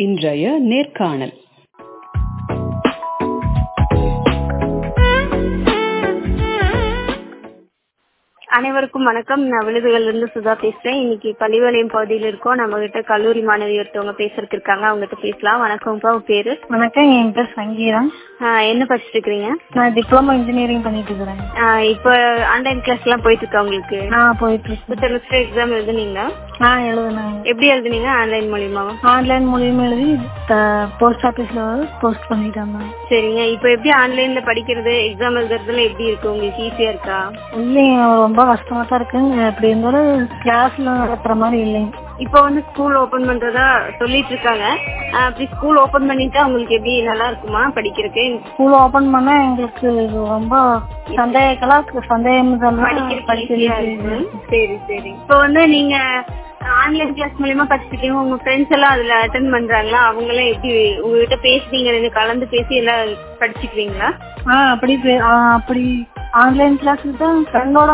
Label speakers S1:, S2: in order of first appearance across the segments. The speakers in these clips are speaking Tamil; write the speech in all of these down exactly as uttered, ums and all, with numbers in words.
S1: இன்றைய நேர்காணல்.
S2: அனைவருக்கும் வணக்கம். நான் விழுதுகள்ல இருந்து சுதா பேசுறேன். இன்னைக்கு பள்ளிவாளையம் பகுதியில் இருக்கோம். நம்ம கிட்ட கல்லூரி மாணவி ஒருத்தவங்க பேசுறதுக்கு இருக்காங்க. அவங்ககிட்ட பேசலாம். வணக்கம்ப்பா, உங்க பேரு?
S3: வணக்கம், என் பேர் சங்கீதா.
S2: என்ன படிச்சுட்டு இருக்கீங்க?
S3: நான் டிப்ளமோ இன்ஜினியரிங் பண்ணிட்டு இருக்கிறேன்.
S2: இப்போ ஆன்லைன் கிளாஸ் எல்லாம் போயிட்டு இருக்கா உங்களுக்கு?
S3: நான் போயிட்டு இருக்கேன்.
S2: செமஸ்டர் எக்ஸாம் எழுதுனீங்களா?
S3: நான் எழுதுனேன்.
S2: எப்படி எழுதுனீங்க? ஆன்லைன் மூலியமா?
S3: ஆன்லைன் மூலியமா எழுதி போஸ்ட் ஆபீஸ்ல போஸ்ட் பண்ணிட்டாங்க.
S2: சரிங்க. இப்போ எப்படி ஆன்லைன்ல படிக்கிறது, எக்ஸாம் எழுதுறதுல எப்படி இருக்கு? உங்களுக்கு ஈஸியா இருக்கா?
S3: இல்லைங்க, ரொம்ப கஷ்டமா தான் இருக்குங்க. எப்படி இருந்தாலும் கிளாஸ்ல நடத்துற மாதிரி இல்லைங்க.
S2: இப்போ வந்து ஸ்கூல் ஓபன் பண்றதா சொல்லிட்டு இருக்காங்க. அப்படி ஸ்கூல் ஓபன் பண்ணிட்டா உங்களுக்கு எப்படி நல்லா இருக்குமா படிக்கிறதுக்கு?
S3: ஸ்கூல் ஓபன் பண்ணா எங்களுக்கு ரொம்ப சந்தேகங்களா சந்தேகம்
S2: படிக்கிறது. சரி சரி. இப்போ வந்து நீங்க ஆன்லைன் கிளாஸ் மூலமா படிச்சுட்டீங்க. உங்க ஃப்ரெண்ட்ஸ் எல்லாம் அதுல அட்டென்ட் பண்றாங்களா? அவங்க எல்லாம் எப்படி உங்ககிட்ட பேசுறீங்க? கலந்து பேசி எல்லாம் படிச்சுக்கிறீங்களா?
S3: ஆஹ் அப்படி அப்படி ஆன்லைன் கிளாஸுக்கு தான் ஃப்ரெண்டோட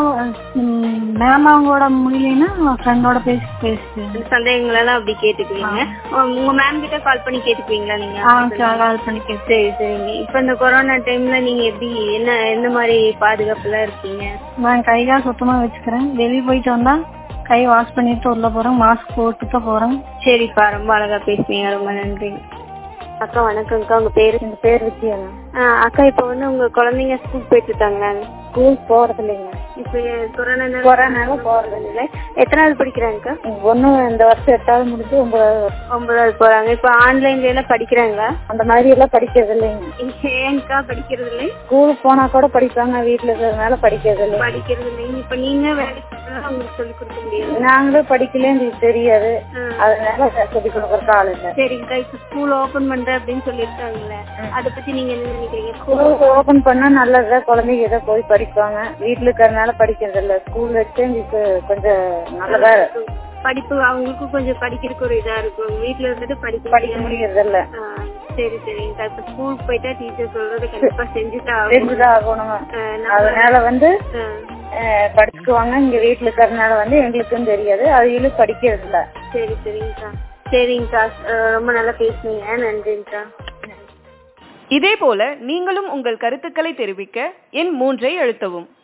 S3: மேம் அவங்களோட முடியலன்னா ஃப்ரெண்டோட பேசி பேசி
S2: சந்தேகங்கள் எல்லாம் அப்படி கேட்டுக்குவீங்க. உங்க மேம் கிட்ட கால் பண்ணி கேட்டுக்குவீங்களா நீங்க?
S3: கால் பண்ணி கேட்டு.
S2: சரி சரிங்க. இப்ப இந்த கொரோனா டைம்ல நீங்க எப்படி என்ன எந்த மாதிரி பாதுகாப்புல இருக்கீங்க?
S3: நான் கைகால் சுத்தமா வச்சுக்கிறேன். வெளியே போயிட்டு வந்தா கை வாஷ் பண்ணிட்டு உள்ள போறேன். மாஸ்க் போட்டுட்டு போறேன்.
S2: சரிப்பா, ரொம்ப அழகா பேசுனீங்க. ரொம்ப நன்றி. அக்கா வணக்கம்க்கா. உங்க பேரு?
S3: எங்க பேர் வித்யா.
S2: அக்கா, இப்ப வந்து உங்க குழந்தைங்க ஸ்கூல் போயிட்டு இருக்காங்களா?
S3: ஸ்கூல் போறது இல்லைங்க.
S2: இப்ப கொரோனா
S3: கொரோனால போறது இல்லை.
S2: எத்தனாவது படிக்கிறாங்க?
S3: ஒண்ணு இந்த வருஷம் எட்டாவது முடிச்சு ஒன்பதாவது
S2: ஒன்பதாவது போறாங்க. இப்ப ஆன்லைன்ல எல்லாம் படிக்கிறாங்களா?
S3: அந்த மாதிரி எல்லாம் படிக்கிறது இல்லைங்க.
S2: ஏன்க்கா படிக்கிறது இல்லை?
S3: ஸ்கூலுக்கு போனா கூட படிப்பாங்க, வீட்டுல இருக்கிறதுனால படிக்கிறது இல்லை.
S2: படிக்கிறது இல்லைங்க. இப்ப நீங்க வேலைக்கு உங்களுக்கு சொல்லி கொடுக்க முடியாது.
S3: நாங்களும் படிக்கல, எங்களுக்கு தெரியாது. அதனால சொல்லி கொடுக்கறதுக்கு ஆள் இல்லை.
S2: சரிங்கக்கா. இப்ப ஸ்கூல் ஓபன் பண்ற அப்படின்னு சொல்லிருக்காங்களே, அதை பத்தி நீங்க என்ன நினைக்கிறீங்க?
S3: ஸ்கூல் ஓபன் பண்ணா நல்லதுதான். குழந்தைங்க ஏதோ போய் படிப்பாங்க. வீட்டுல இருக்கிறதுனால படிக்கிறது இல்ல. ஸ்கூல் வச்சு எங்களுக்கு கொஞ்சம் நல்லதா
S2: படிப்பு அவங்களுக்கும் கொஞ்சம் படிக்கிறதுக்கு ஒரு இதா இருக்கும். வீட்டுல இருந்துட்டு படிக்க
S3: படிக்க முடியறது இல்ல.
S2: சரி சரிங்க. இப்ப ஸ்கூலுக்கு போயிட்டா டீச்சர் சொல்றது கண்டிப்பா செஞ்சுதான்
S3: செஞ்சுதான் ஆகணும். அதனால வந்து படிச்சுக்குவாங்க. இங்க வீட்டுல இருக்கிறதுனால வந்து எங்களுக்கும் தெரியாது, அவங்களும் படிக்கிறது இல்ல.
S2: சரி சரிங்கக்கா. சரிங்கக்கா, ரொம்ப நல்லா பேசுனீங்க. நன்றிங்கக்கா.
S1: இதே போல நீங்களும் உங்கள் கருத்துக்களை தெரிவிக்க எண் மூன்றை அழுத்தவும்.